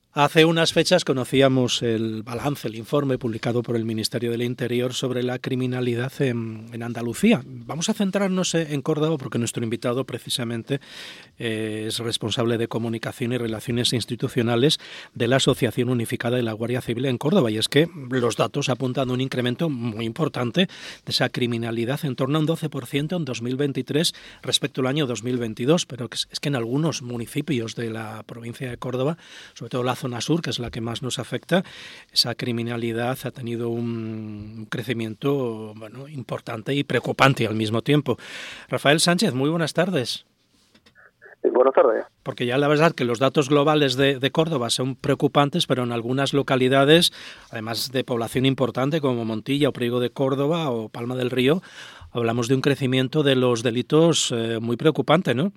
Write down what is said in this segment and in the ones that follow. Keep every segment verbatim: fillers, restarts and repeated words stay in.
Hace unas fechas conocíamos el balance, el informe publicado por el Ministerio del Interior sobre la criminalidad en, en Andalucía. Vamos a centrarnos en Córdoba porque nuestro invitado precisamente eh, es responsable de comunicación y relaciones institucionales de la Asociación Unificada de la Guardia Civil en Córdoba. Y es que los datos apuntan a un incremento muy importante de esa criminalidad, en torno a un doce por ciento en dos mil veintitrés respecto al año dos mil veintidós. Pero es que en algunos municipios de la provincia de Córdoba, sobre todo la zona sur, que es la que más nos afecta, esa criminalidad ha tenido un crecimiento bueno, importante y preocupante al mismo tiempo. Rafael Sánchez, muy buenas tardes. Buenas tardes. Porque ya la verdad que los datos globales de, de Córdoba son preocupantes, pero en algunas localidades, además de población importante como Montilla o Priego de Córdoba o Palma del Río, hablamos de un crecimiento de los delitos eh, muy preocupante, ¿no?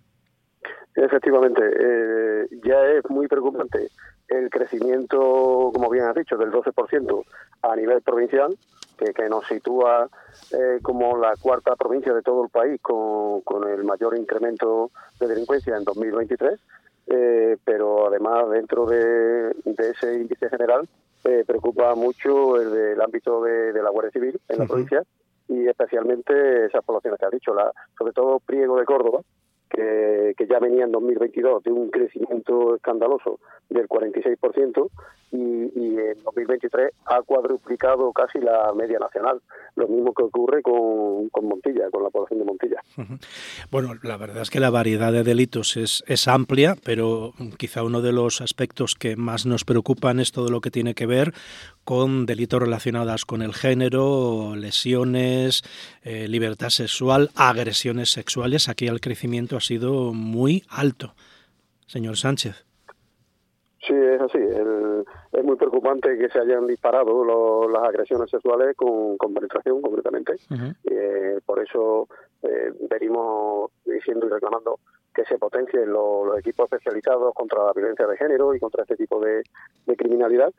Efectivamente, eh, ya es muy preocupante el crecimiento, como bien has dicho, del doce por ciento a nivel provincial, que, que nos sitúa eh, como la cuarta provincia de todo el país con, con el mayor incremento de delincuencia en dos mil veintitrés, eh, pero además dentro de, de ese índice general eh, preocupa mucho el del ámbito de, de la Guardia Civil en la uh-huh. provincia y especialmente esas poblaciones que has dicho, la, sobre todo Priego de Córdoba, Que, que ya venía en dos mil veintidós de un crecimiento escandaloso del cuarenta y seis por ciento y, y en dos mil veintitrés ha cuadruplicado casi la media nacional. Lo mismo que ocurre con, con Montilla, con la población de Montilla. Bueno, la verdad es que la variedad de delitos es, es amplia, pero quizá uno de los aspectos que más nos preocupan es todo lo que tiene que ver con delitos relacionados con el género, lesiones, eh, libertad sexual, agresiones sexuales. Aquí el crecimiento ha sido muy alto, señor Sánchez. Sí, es así. El, es muy preocupante que se hayan disparado lo, las agresiones sexuales con, con penetración, concretamente. Uh-huh. Eh, por eso eh, venimos diciendo y reclamando que se potencien los, los equipos especializados contra la violencia de género y contra este tipo de, de criminalidad,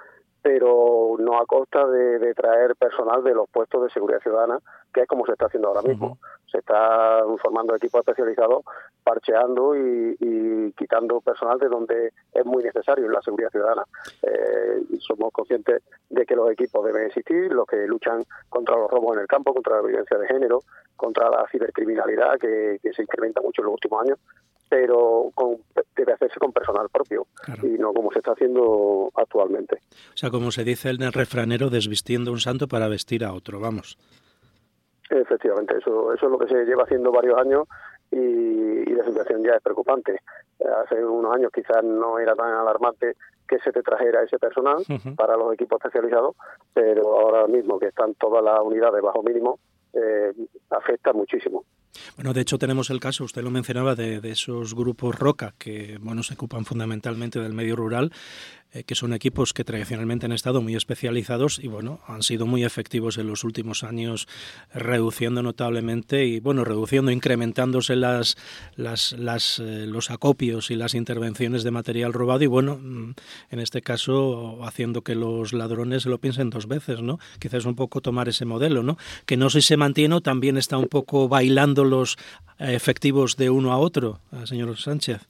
pero no a costa de, de traer personal de los puestos de seguridad ciudadana, que es como se está haciendo ahora mismo. Uh-huh. Se está formando equipos especializados, parcheando y, y quitando personal de donde es muy necesario en la seguridad ciudadana. Eh, somos conscientes de que los equipos deben existir, los que luchan contra los robos en el campo, contra la violencia de género, contra la cibercriminalidad, que, que se incrementa mucho en los últimos años, pero con, debe hacerse con personal propio, claro, y no como se está haciendo actualmente. O sea, como se dice en el refranero, desvistiendo un santo para vestir a otro, vamos. Efectivamente, eso, eso es lo que se lleva haciendo varios años y, y la situación ya es preocupante. Hace unos años quizás no era tan alarmante que se te trajera ese personal uh-huh. para los equipos especializados, pero ahora mismo que están todas las unidades bajo mínimo, eh, afecta muchísimo. Bueno, de hecho tenemos el caso, usted lo mencionaba, de, de esos grupos Roca que bueno se ocupan fundamentalmente del medio rural, eh, que son equipos que tradicionalmente han estado muy especializados y bueno han sido muy efectivos en los últimos años, reduciendo notablemente y bueno reduciendo, incrementándose las, las, las eh, los acopios y las intervenciones de material robado y bueno en este caso haciendo que los ladrones lo piensen dos veces, ¿no? Quizás un poco tomar ese modelo, ¿no? Que no sé si se mantiene o también está un poco bailando los efectivos de uno a otro, señor Sánchez.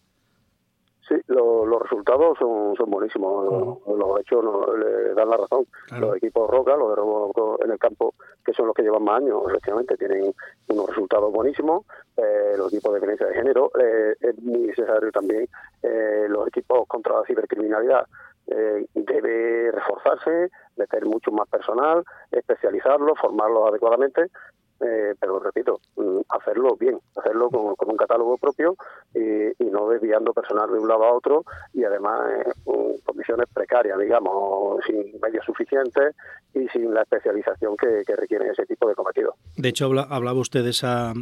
Sí, lo, los resultados son, son buenísimos. Uh-huh. Los, los hechos no, le dan la razón. Claro. Los equipos Roca, los de robo en el campo, que son los que llevan más años, efectivamente tienen unos resultados buenísimos. Eh, los equipos de violencia de género, eh, es muy necesario también. Eh, los equipos contra la cibercriminalidad eh, debe reforzarse, meter mucho más personal, especializarlos, formarlos adecuadamente. Eh, pero repito, hacerlo bien, hacerlo con, con un catálogo propio y, y no desviando personal de un lado a otro y además eh, con condiciones precarias, digamos, sin medios suficientes y sin la especialización que, que requieren ese tipo de cometidos. De hecho, habla, hablaba usted de esa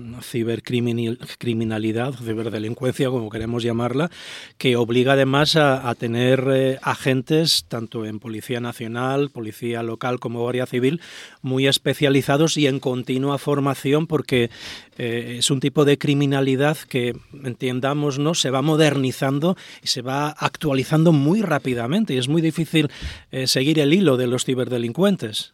cibercriminalidad, ciberdelincuencia, como queremos llamarla, que obliga además a, a tener eh, agentes, tanto en Policía Nacional, Policía Local como Guardia Civil, muy especializados y en continua formación porque eh, es un tipo de criminalidad que, entiendamos, ¿no? Se va modernizando y se va actualizando muy rápidamente y es muy difícil eh, seguir el hilo de los ciberdelincuentes.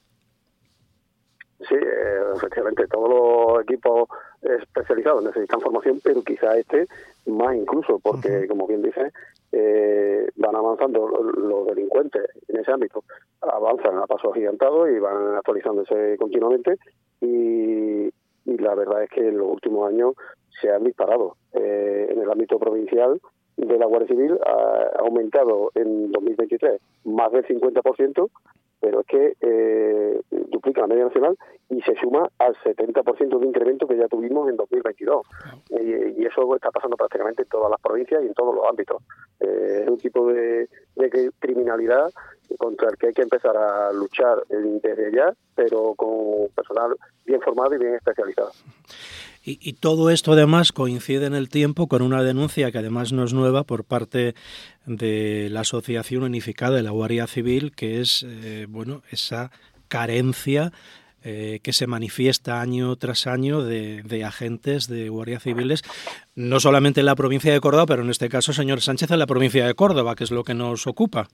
Sí, eh, efectivamente, todos los equipos especializados necesitan formación, pero quizá este más incluso, porque, uh-huh. como bien dice, eh, van avanzando los delincuentes en ese ámbito, avanzan a pasos agigantados y van actualizándose continuamente, y, y la verdad es que en los últimos años se han disparado. Eh, en el ámbito provincial de la Guardia Civil ha aumentado en dos mil veintitrés más del cincuenta por ciento, pero es que eh, duplica la media nacional y se suma al setenta por ciento de incremento que ya tuvimos en dos mil veintidós. Y, y eso está pasando prácticamente en todas las provincias y en todos los ámbitos. Eh, es un tipo de, de criminalidad contra el que hay que empezar a luchar desde ya, pero con personal bien formado y bien especializado. Y, y todo esto además coincide en el tiempo con una denuncia que además no es nueva por parte de la Asociación Unificada de la Guardia Civil, que es eh, bueno esa carencia eh, que se manifiesta año tras año de, de agentes de guardia civiles, no solamente en la provincia de Córdoba, pero en este caso, señor Sánchez, en la provincia de Córdoba, que es lo que nos ocupa.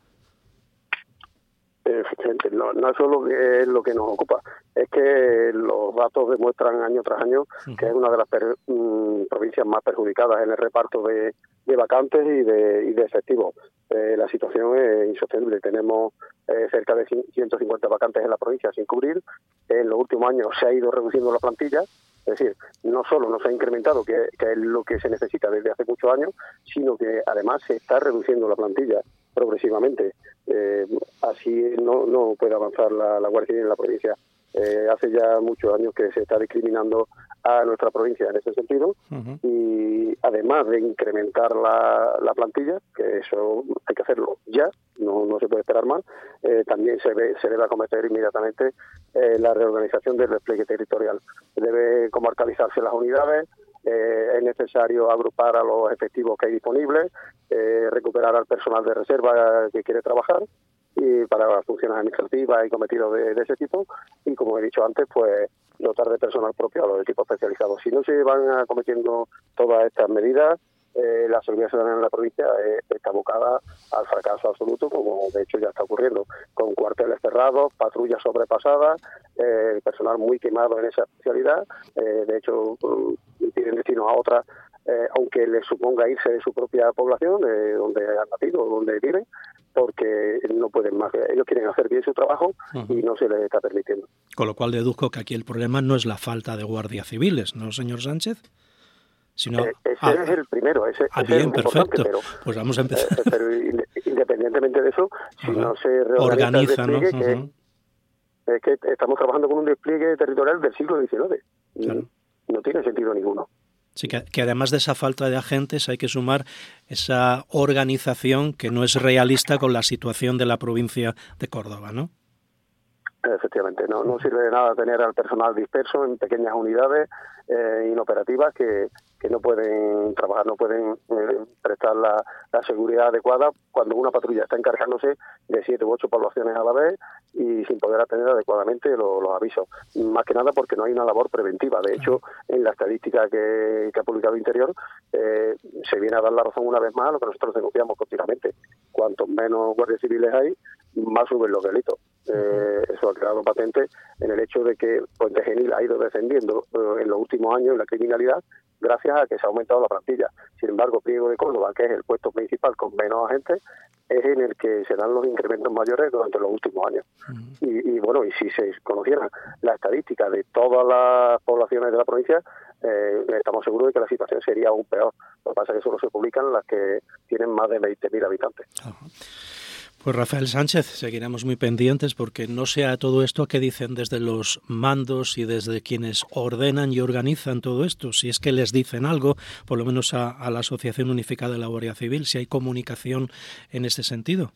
Efectivamente, no, no es solo que es lo que nos ocupa, es que los datos demuestran año tras año que es una de las per, mm, provincias más perjudicadas en el reparto de, de vacantes y de, y de efectivos. Eh, la situación es insostenible. Tenemos eh, cerca de ciento cincuenta vacantes en la provincia sin cubrir. En los últimos años se ha ido reduciendo la plantilla. Es decir, no solo no se ha incrementado, que, que es lo que se necesita desde hace muchos años, sino que además se está reduciendo la plantilla progresivamente. Eh, así no, no puede avanzar la, la Guardia Civil en la provincia. Eh, hace ya muchos años que se está discriminando a nuestra provincia en ese sentido, uh-huh. Y además de incrementar la, la plantilla, que eso hay que hacerlo ya, no, no se puede esperar más, eh, también se, ve, se debe acometer inmediatamente eh, la reorganización del despliegue territorial. Debe comarcalizarse las unidades, eh, es necesario agrupar a los efectivos que hay disponibles, eh, recuperar al personal de reserva que quiere trabajar, y para funciones administrativas y cometidos de, de ese tipo, y como he dicho antes, pues dotar de personal propio a los equipos especializados. Si no se van acometiendo todas estas medidas, eh, la seguridad ciudadana en la provincia eh, está abocada al fracaso absoluto, como de hecho ya está ocurriendo, con cuarteles cerrados, patrullas sobrepasadas, eh, personal muy quemado en esa especialidad, eh, de hecho tienen destino a otras, eh, aunque les suponga irse de su propia población, de donde han nacido, donde viven, porque no pueden más. Ellos quieren hacer bien su trabajo, uh-huh. Y no se les está permitiendo. Con lo cual deduzco que aquí el problema no es la falta de guardias civiles, ¿no, señor Sánchez? Sino, eh, ese ah, es el primero, ese, ah, ese bien, es perfecto. Pero, pues vamos a empezar. Eh, pero independientemente de eso, si uh-huh. no se reorganiza, el despliegue, ¿no? Uh-huh. que, es que estamos trabajando con un despliegue territorial del siglo diecinueve. Claro. No tiene sentido ninguno. Sí, que, que además de esa falta de agentes hay que sumar esa organización que no es realista con la situación de la provincia de Córdoba, ¿no? Efectivamente, no, no sirve de nada tener al personal disperso en pequeñas unidades eh, inoperativas que, que no pueden trabajar, no pueden eh, prestar la, la seguridad adecuada cuando una patrulla está encargándose de siete u ocho poblaciones a la vez y sin poder atender adecuadamente los, los avisos. Más que nada porque no hay una labor preventiva. De hecho, en la estadística que, que ha publicado Interior, eh, se viene a dar la razón una vez más a lo que nosotros denunciamos continuamente. Cuantos menos guardias civiles hay, más suben los delitos. Eh, eso ha quedado patente en el hecho de que Puente Genil ha ido descendiendo eh, en los últimos años en la criminalidad gracias a que se ha aumentado la plantilla. Sin embargo, Priego de Córdoba, que es el puesto principal con menos agentes, es en el que se dan los incrementos mayores durante los últimos años. Uh-huh. Y, y bueno, y si se conociera la estadística de todas las poblaciones de la provincia, eh, estamos seguros de que la situación sería aún peor. Lo que pasa es que solo se publican las que tienen más de veinte mil habitantes. Uh-huh. Pues Rafael Sánchez, seguiremos muy pendientes porque no sea todo esto que dicen desde los mandos y desde quienes ordenan y organizan todo esto, si es que les dicen algo, por lo menos a, a la Asociación Unificada de la Guardia Civil, si hay comunicación en este sentido.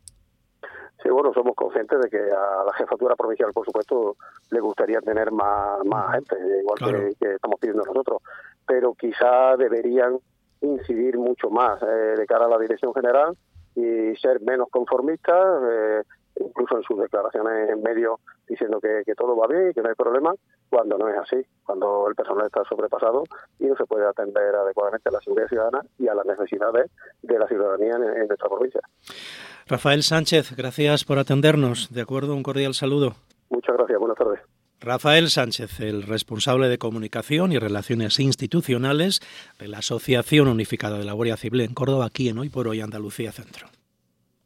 Sí, bueno, somos conscientes de que a la jefatura provincial, por supuesto, le gustaría tener más, más gente, igual claro. que, que estamos pidiendo nosotros, pero quizá deberían incidir mucho más eh, de cara a la dirección general y ser menos conformistas, eh, incluso en sus declaraciones en medios diciendo que, que todo va bien y que no hay problema, cuando no es así, cuando el personal está sobrepasado y no se puede atender adecuadamente a la seguridad ciudadana y a las necesidades de la ciudadanía en, en nuestra provincia. Rafael Sánchez, gracias por atendernos. De acuerdo, un cordial saludo. Muchas gracias, buenas tardes. Rafael Sánchez, el responsable de Comunicación y Relaciones Institucionales de la Asociación Unificada de la Guardia Civil en Córdoba, aquí en Hoy por Hoy Andalucía Centro.